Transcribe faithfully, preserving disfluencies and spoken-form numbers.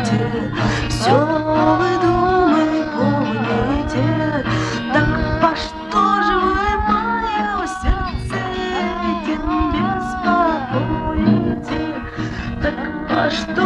помните, все вы думы помните. Так по что же вы мое сердце этим беспокоите? Так по что